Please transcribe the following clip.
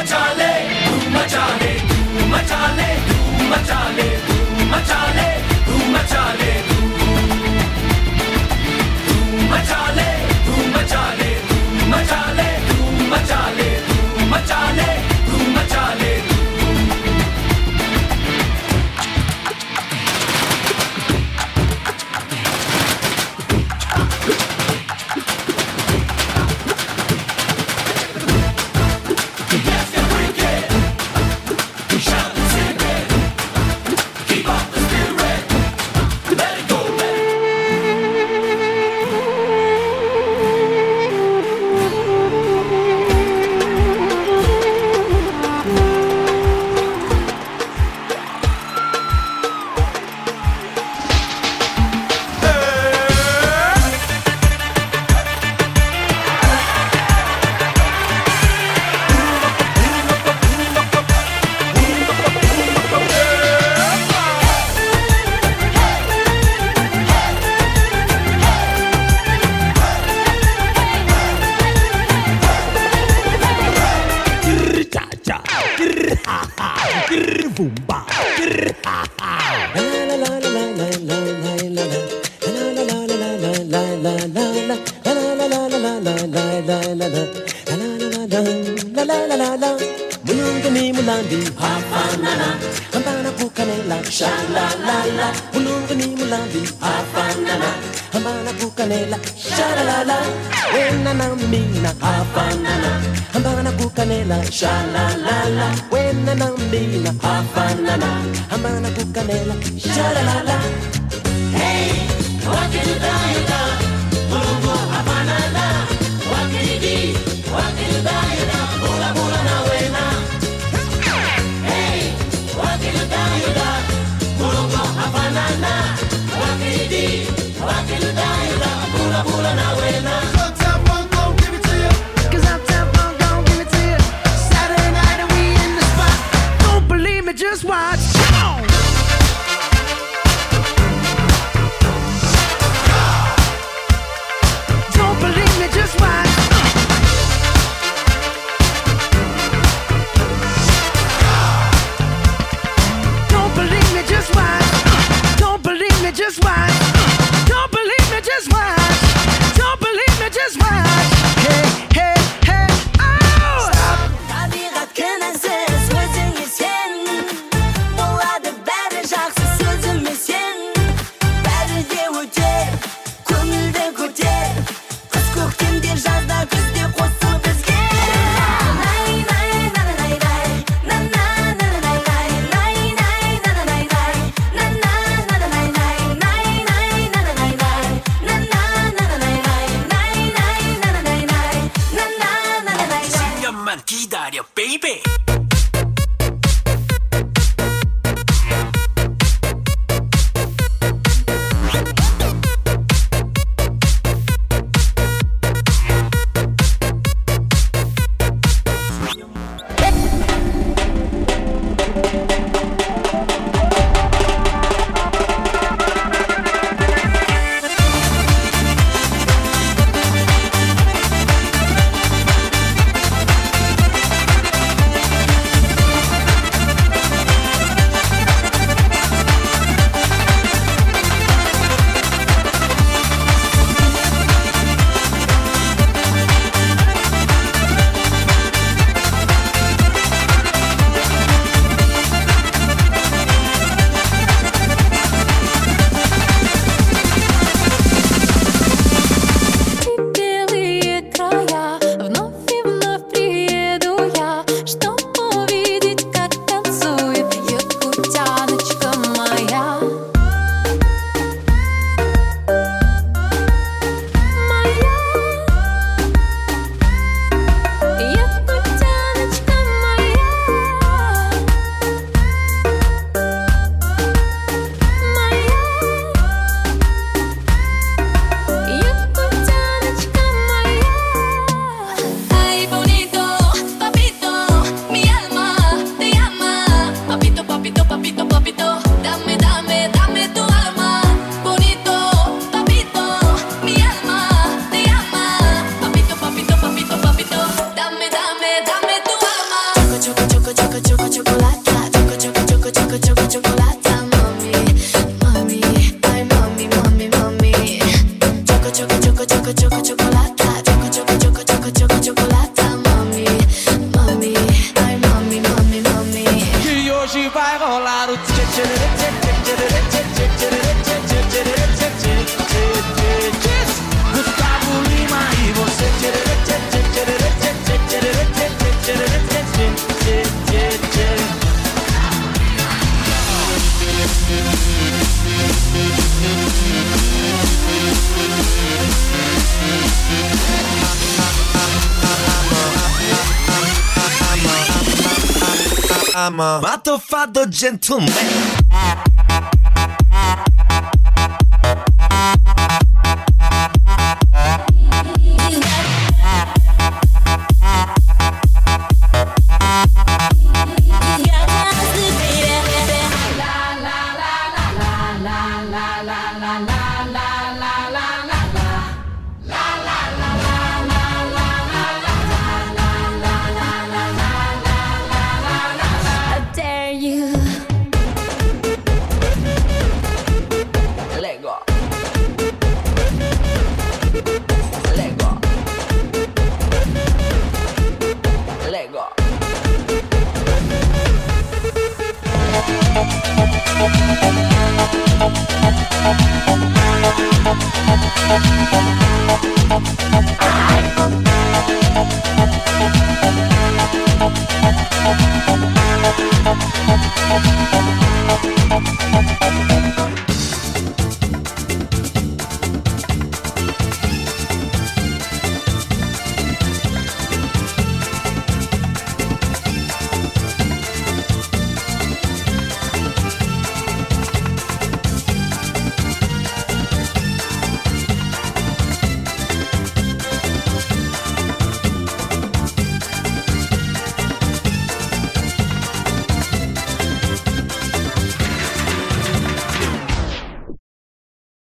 मचा ले धूम मचा ले धूम मचा ले धूम मचा ले धूम मचा ले धूम मचा ले धूम मचा ले धूम मचा ले धूम मचा ले धूम मचा ले धूम मचा ले धूम मचा ले Sha-la-la-la, when na nambina, ha-fa-na-na, hamana kukanela, sha-la-la-la. Hey, wakidayada, bulubu ha-fa-na-na, wakidi, wakidayada, bula-bula na wena. Hey, wakidayada, bulubu ha-fa-na-na, wakidi, wakidayada, bula-bula na wena. Just watch. Don't believe me, just watch. Don't believe me, just watch. Don't believe me, just watch. Don't believe me, just watch. Don't believe me, just watch. Hey, hey, hey, oh! Stop. 기다려, baby. vai rolar o tchê tchê tchê tchê tchê tchê tchê tchê tchê tchê tchê. Gustavo Lima e você tchê tchê tchê tchê tchê tchê tchê tchê tchê tchê. I'm a matofado gentleman.